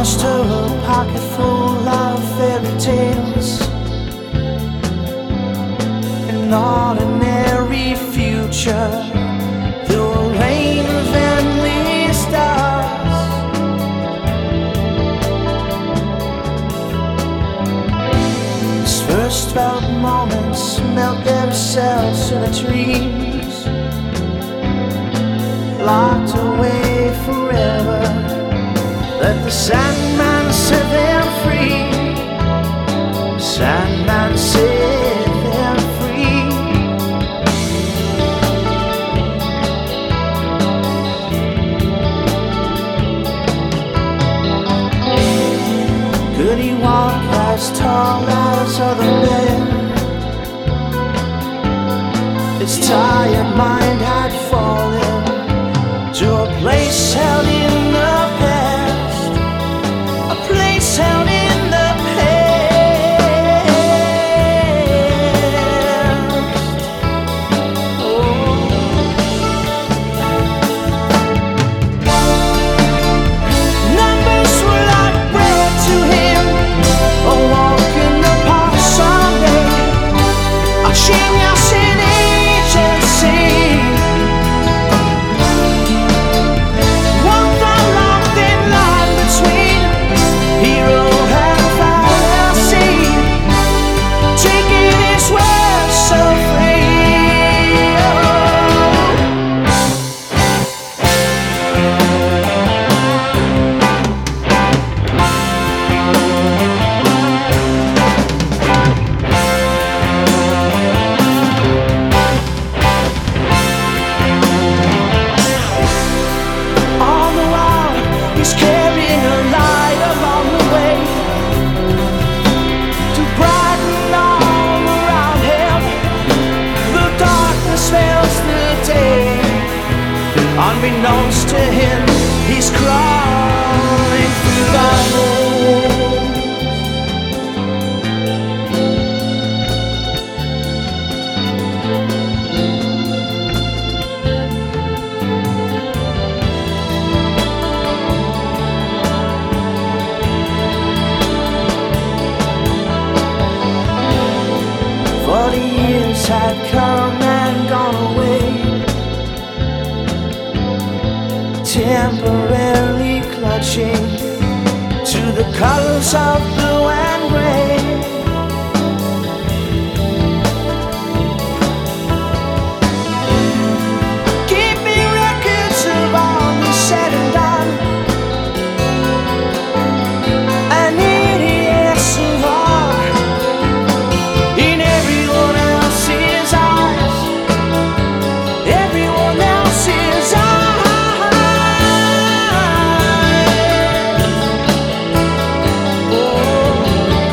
promised her a pocket full of fairy tales, an ordinary future through a rain of endless stars. His first felt moments melt themselves in the trees, locked away forever. Let the Sandman set them free. Sandman set them free. Could he walk as tall as other men? His tired mind had fallen to a place held in the past, a place held in the past. Oh. Numbers were like bread to him, a walk in the park someday, a genius in agency. Unbeknownst to him, he's crawling through the hole. 40 years had come and gone away, temporarily clutching to the colors of blue and gray. Keep me records of all that's said and done, an idiot's of all in everyone else's eyes, everyone else's eyes. Oh.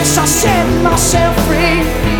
yes, I set myself free.